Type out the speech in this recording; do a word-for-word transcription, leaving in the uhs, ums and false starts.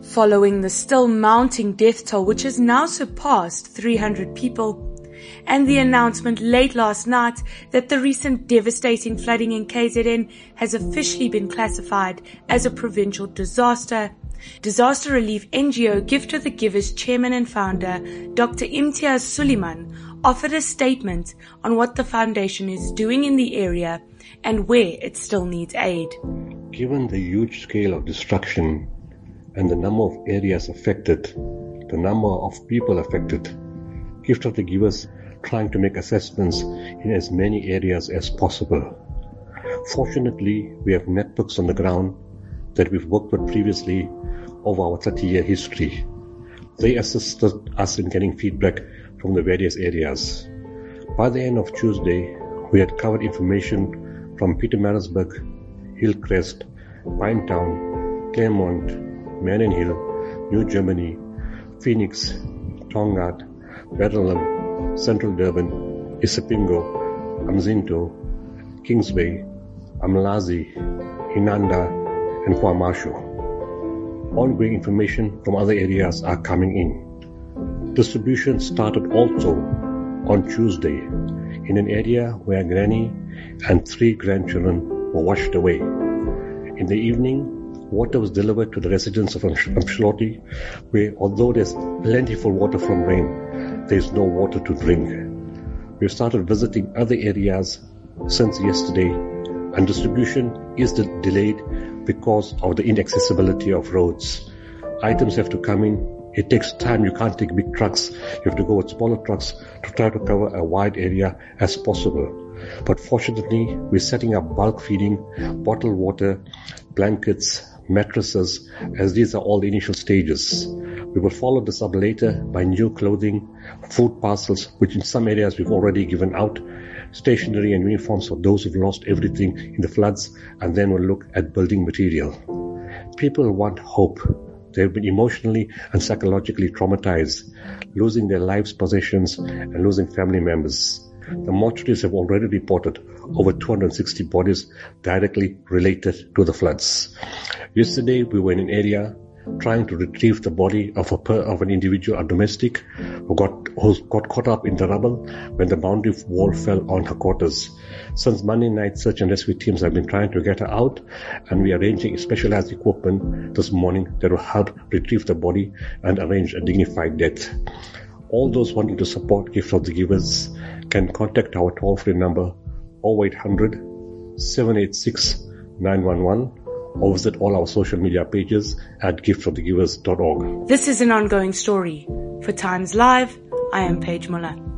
following the still mounting death toll, which has now surpassed three hundred people, and the announcement late last night that the recent devastating flooding in K Z N has officially been classified as a provincial disaster. Disaster relief N G O Gift of the Givers chairman and founder, Doctor Imtiaz Suleiman, offered a statement on what the foundation is doing in the area and where it still needs aid. Given the huge scale of destruction and the number of areas affected, the number of people affected, Gift of the Givers trying to make assessments in as many areas as possible. Fortunately, we have networks on the ground that we've worked with previously over our thirty-year history. They assisted us in getting feedback from the various areas. By the end of Tuesday, we had covered information from Pietermaritzburg, Hillcrest, Pinetown, Claremont, Marion Hill, New Germany, Phoenix, Tongaat, Verulam, Central Durban, Isipingo, Amzinto, Kingsway, Umlazi, Inanda, and KwaMashu. Ongoing information from other areas are coming in. Distribution started also on Tuesday in an area where Granny and three grandchildren were washed away. In the evening, water was delivered to the residents of Umdloti, where although there's plentiful water from rain, there's no water to drink. We've started visiting other areas since yesterday, and distribution is delayed because of the inaccessibility of roads. Items have to come in. It takes time. You can't take big trucks. You have to go with smaller trucks to try to cover a wide area as possible. But fortunately, we're setting up bulk feeding, bottled water, blankets, mattresses, as these are all the initial stages. We will follow this up later by new clothing, food parcels, which in some areas we've already given out, stationery and uniforms for those who've lost everything in the floods, and then we'll look at building material. People want hope. They've been emotionally and psychologically traumatized, losing their lives, possessions, and losing family members. The mortuaries have already reported over two hundred sixty bodies directly related to the floods. Yesterday, we were in an area trying to retrieve the body of a per, of an individual, a domestic, who got who got caught up in the rubble when the boundary wall fell on her quarters. Since Monday night, search and rescue teams have been trying to get her out, and we are arranging specialized equipment this morning that will help retrieve the body and arrange a dignified death. All those wanting to support Gift of the Givers can contact our toll-free number oh eight hundred, seven eight six, nine one one or visit all our social media pages at gift of the givers dot org. This is an ongoing story. For Times Live, I am Paige Muller.